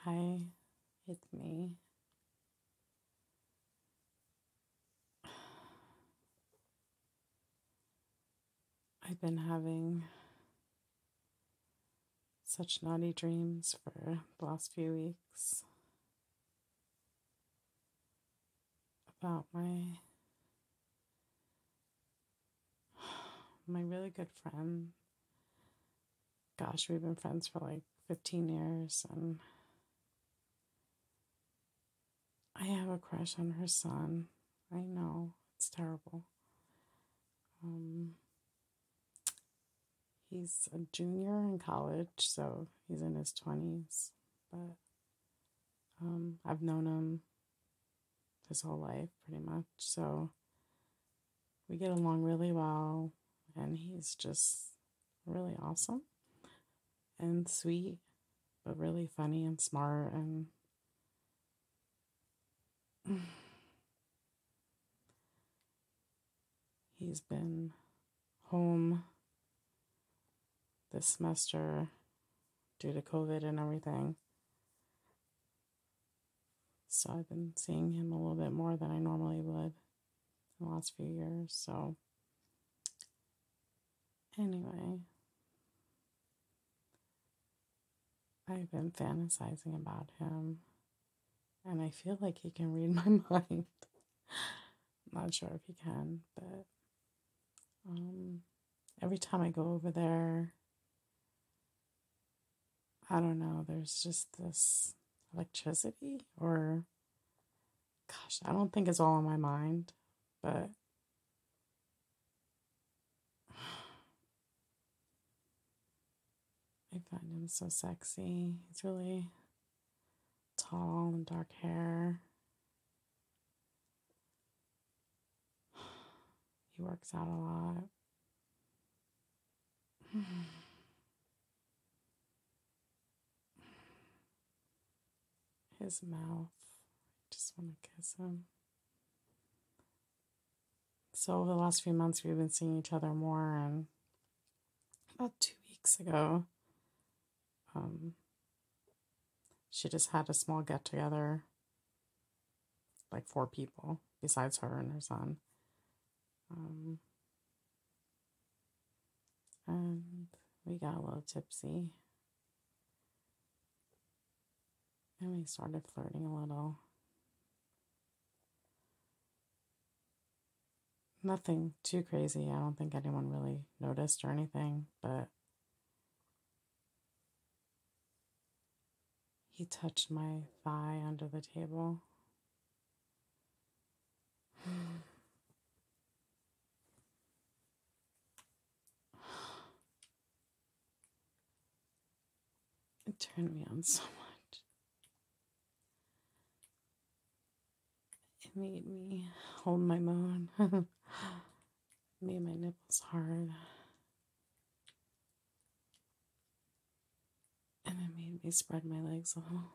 Hi, it's me. I've been having such naughty dreams for the last few weeks about my really good friend. Gosh, we've been friends for like 15 years, and I have a crush on her son. I know, it's terrible. Um, he's a junior in college, so he's in his 20s, but I've known him his whole life pretty much, so we get along really well, and he's just really awesome and sweet, but really funny and smart. And he's been home this semester due to COVID and everything. So I've been seeing him a little bit more than I normally would in the last few years. So, anyway, I've been fantasizing about him, and I feel like he can read my mind. Not sure if he can, but every time I go over there, I don't know, there's just this electricity, or gosh, I don't think it's all in my mind, but I find him so sexy. He's really tall and dark hair. He works out a lot. His mouth, I just want to kiss him. So over the last few months, we've been seeing each other more, and about 2 weeks ago, she just had a small get together, like 4 people besides her and her son. And we got a little tipsy, and we started flirting a little. Nothing too crazy. I don't think anyone really noticed or anything, but he touched my thigh under the table. It turned me on so much. It made me hold my moan. Made my nipples hard. And it made me spread my legs a little.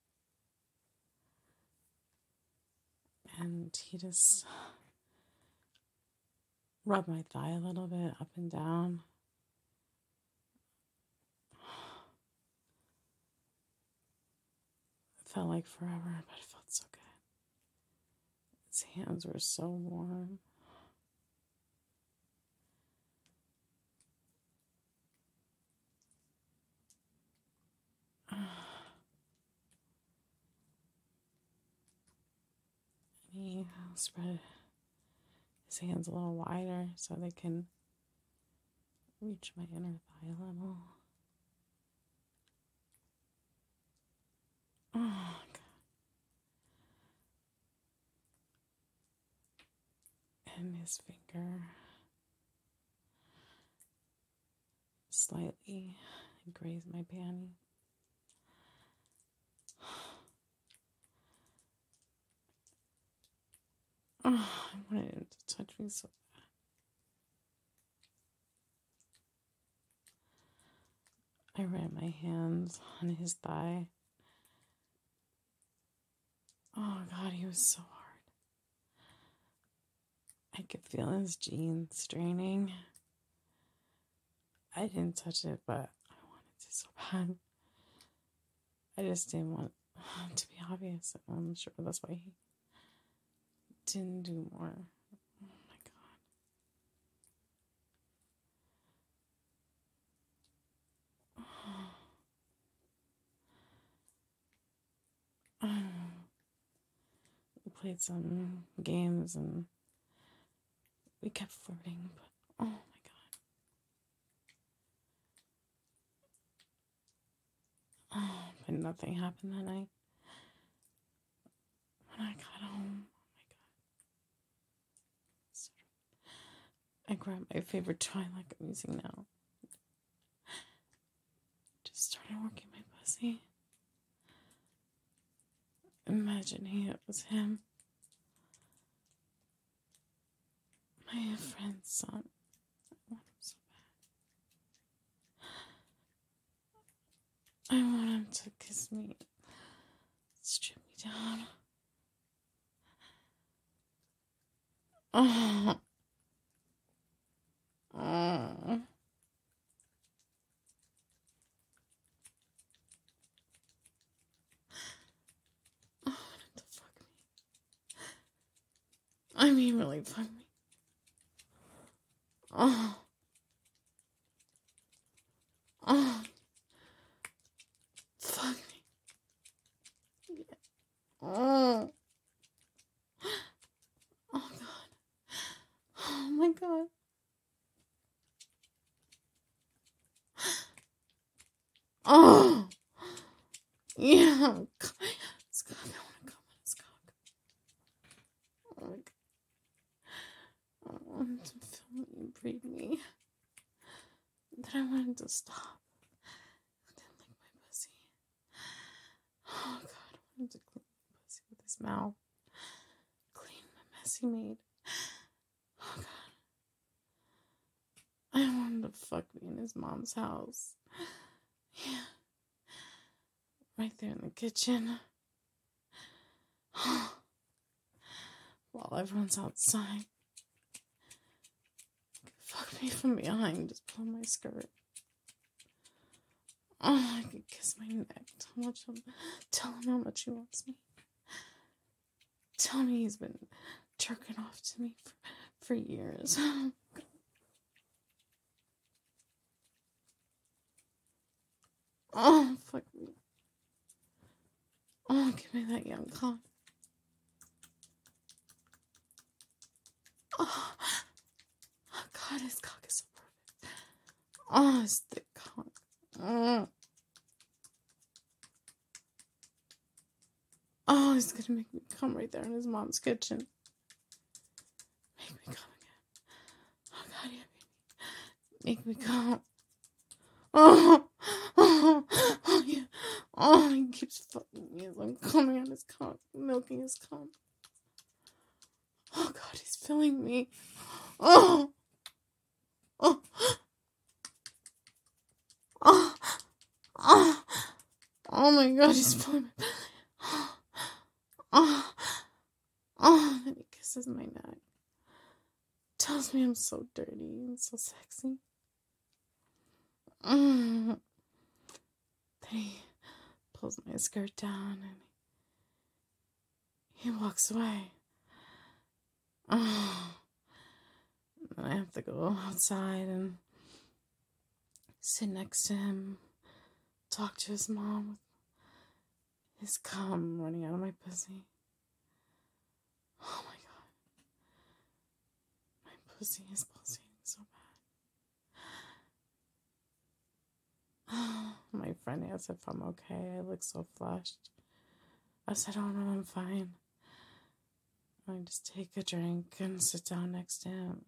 And he just rubbed my thigh a little bit up and down. It felt like forever, but it felt so good. His hands were so warm. He spread his hands a little wider so they can reach my inner thigh a little. Oh, God. And his finger slightly grazed my panty. Oh, I wanted him to touch me so bad. I ran my hands on his thigh. Oh, God, he was so hard. I could feel his jeans straining. I didn't touch it, but I wanted to so bad. I just didn't want To be obvious, I'm sure that's why he didn't do more. Oh my God. We played some games and we kept flirting, but oh my God. Oh, but nothing happened that night. When I got home, oh my God. I grabbed my favorite toy like I'm using now. Just started working my pussy. Imagining it was him. My friend's son. I want him so bad. I want him to kiss me. Strip me down. Oh. Oh. I want him to fuck me. I mean, really fuck me. Oh. Oh. Fuck me. Yeah. Oh. Oh, God. Oh, my God. Oh. Yeah. It's got me. I want to come on his cock. Oh, my God. I want him to feel me and breathe me. Then I want him to stop. And then lick my pussy. Oh, God. I want him to clean my pussy with his mouth. Clean the mess he made. Oh, God. I want him to fuck me in his mom's house. Yeah. Right there in the kitchen. While everyone's outside. Fuck me from behind. Just pull my skirt. Oh, I could kiss my neck. Tell him how much he wants me. Tell me he's been jerking off to me for years. Oh, fuck me. Oh, give me that young cock. Oh, God, his cock is so perfect. Oh, his thick cock. Oh, he's gonna make me come right there in his mom's kitchen. Make me come again. Oh, God, yeah, baby. Make me come. Oh, yeah. Oh, he keeps fucking me as I'm coming on his cock, milking his cock. Oh, God, he's filling me. Oh, oh, oh, oh, oh my God, he's filling me. Oh, oh, and he kisses my neck. Tells me I'm so dirty and so sexy. Then he pulls my skirt down and he walks away. Oh, and I have to go outside and sit next to him, talk to his mom with his cum running out of my pussy. Oh my God. My pussy is pulsating so bad. My friend asked if I'm okay. I look so flushed. I said, oh no, I'm fine. I just take a drink and sit down next to him.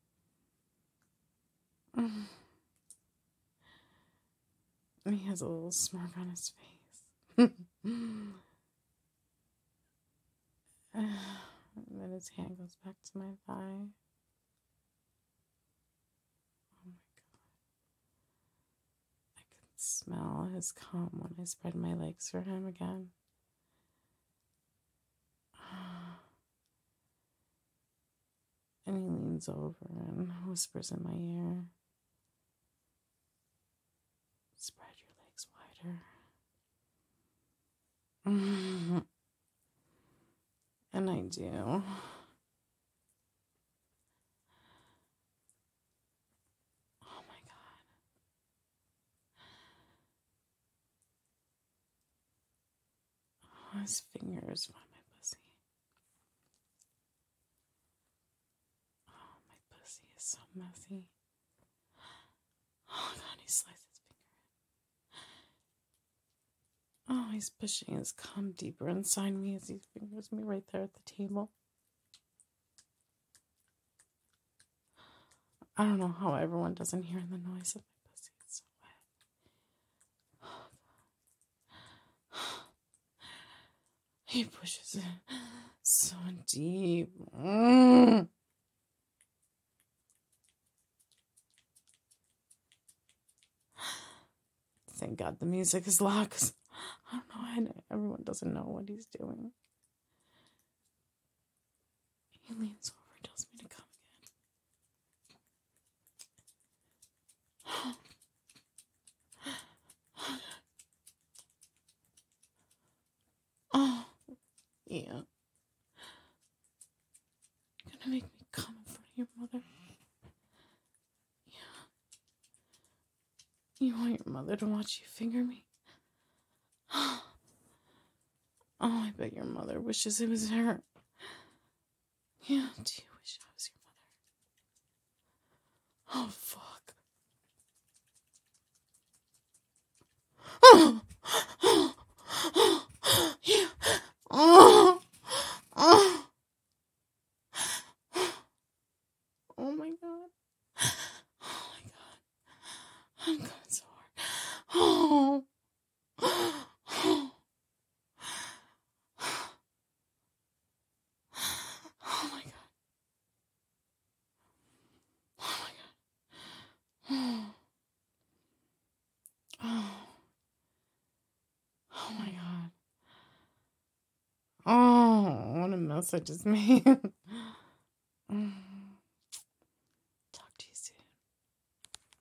And he has a little smirk on his face. And then his hand goes back to my thigh. Oh my God. I can smell his cum when I spread my legs for him again. And he leans over and whispers in my ear, spread your legs wider. And I do. Oh my God. Oh, his fingers on my pussy. Oh, my pussy is so messy. Oh God, he sliced his finger. Oh, he's pushing his cum deeper inside me as he fingers me right there at the table. I don't know how everyone doesn't hear the noise of my pussy. It's so wet. He pushes it so deep. Thank God the music is loud because I don't know. Everyone doesn't know what he's doing. He leans over and tells me to come again. Oh, yeah. You're gonna make me come in front of your mother. Yeah. You want your mother to watch you finger me? Oh, I bet your mother wishes it was her. Yeah, do you wish I was your mother? Oh, fuck. Oh, yeah. Oh, oh, oh my God. Oh my God. I'm coming so hard. Oh, oh, oh my God. Oh my God. Oh, oh my God. Oh, what a mess I just made.